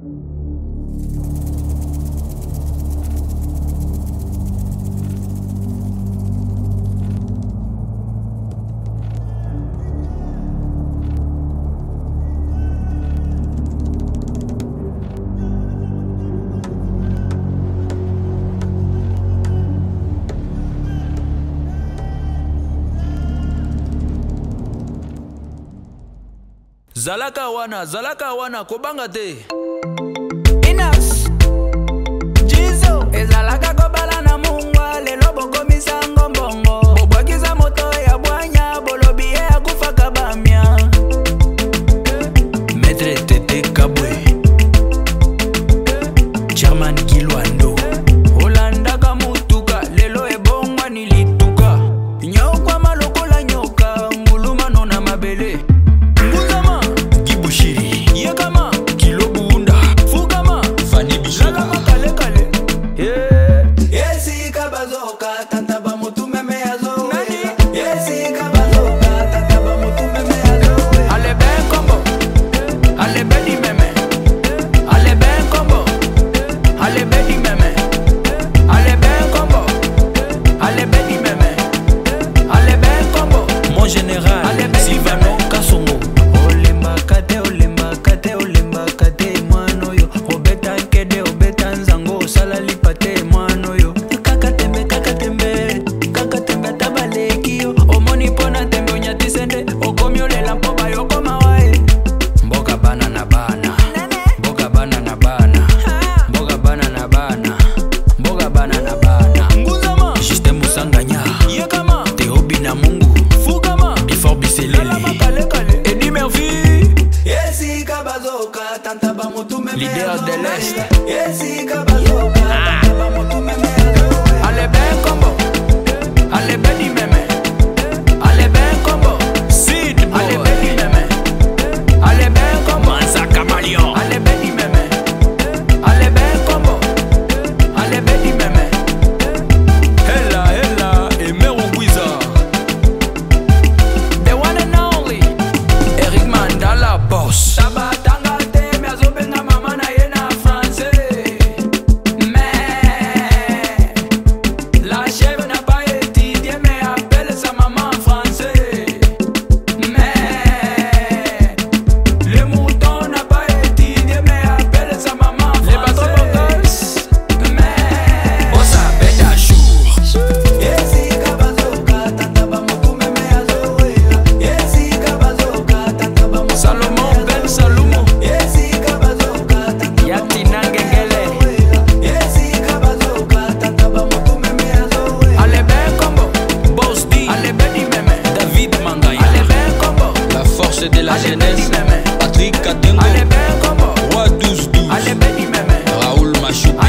Zalaka wana kobanga te. Inas Jizo ezalaka kobala na mungwa lelo bokomisa ngombongo bobwakiza moto ya bwanya bolobi ya kufaka bamia. Maître Tete Kabwe Chairman Kilwando Olandaka mutuka lelo ebongwa nilituka nyokwa malokola nyoka ngulumano na mabele. Leader de l'Est. Allez ben combo, allez ben di meme, allez ben combo, Sid boy. allez ben di meme, allez ben combo, Mansa Camaleon. allez ben di meme, allez ben combo, allez ben di meme. Hella, Emero Guiza. The one and only Eric Mandala Boss. Tabatanga te me azobenga mama na ye na français. Mais la chèvre n'a pas étudié mais appelle sa maman en français. Mais le mouton n'a pas étudié mais appelle sa maman en Les bateaux français. bocas. Mais Bossa Beda Chour. Yesi kabazoka tata ba mutume me azoela. Yesi kabazoka tata ba mutume. Salomon Ben Salumo. Yesi kabazoka tata Yatina Ngengele. Allez ben combo, Boss D. allez ben di meme, David Mangaya. allez ben combo, La force de la allez ben di jeunesse. meme, Patrick Katengo. allez ben combo, Roi 12-12. allez ben di meme, Raoul Machou.